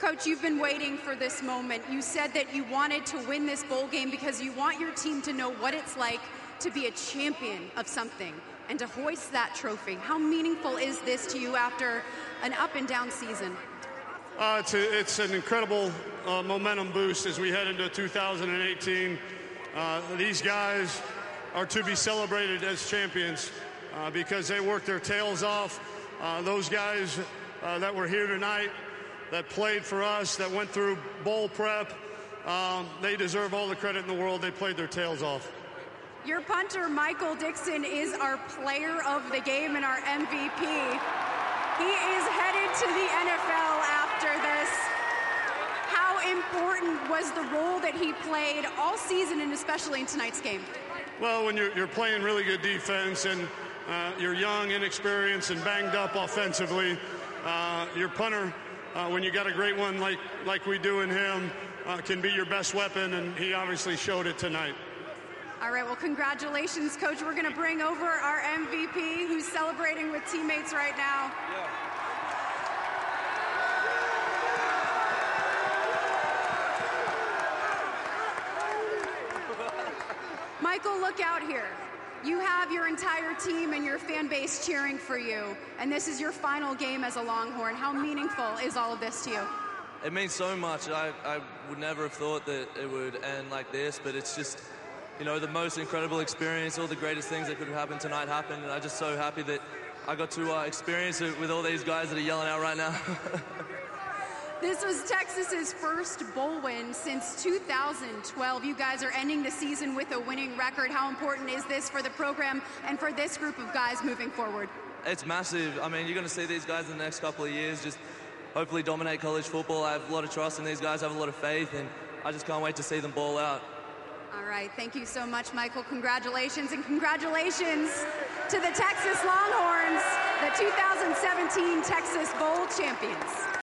Coach, you've been waiting for this moment. You said that you wanted to win this bowl game because you want your team to know what it's like to be a champion of something and to hoist that trophy. How meaningful is this to you after an up and down season? It's an incredible momentum boost as we head into 2018. These guys are to be celebrated as champions because they worked their tails off. Those guys that were here tonight, that played for us, that went through bowl prep, they deserve all the credit in the world. They played their tails off. Your punter, Michael Dixon, is our player of the game and our MVP. He is headed to the NFL after this. How important was the role that he played all season and especially in tonight's game? Well, when you're playing really good defense and you're young, inexperienced, and banged up offensively, your punter, when you got a great one like we do in him, can be your best weapon, and he obviously showed it tonight. All right, well, congratulations, Coach. We're going to bring over our MVP, who's celebrating with teammates right now. Yeah. Michael, look out here. You have your entire team and your fan base cheering for you, and this is your final game as a Longhorn. How meaningful is all of this to you? It means so much. I would never have thought that it would end like this, but it's just, you know, the most incredible experience. All the greatest things that could have happened tonight happened, and I'm just so happy that I got to experience it with all these guys that are yelling out right now. This was Texas's first bowl win since 2012. You guys are ending the season with a winning record. How important is this for the program and for this group of guys moving forward? It's massive. I mean, you're going to see these guys in the next couple of years just hopefully dominate college football. I have a lot of trust in these guys. I have a lot of faith, and I just can't wait to see them ball out. All right. Thank you so much, Michael. Congratulations, and congratulations to the Texas Longhorns, the 2017 Texas Bowl champions.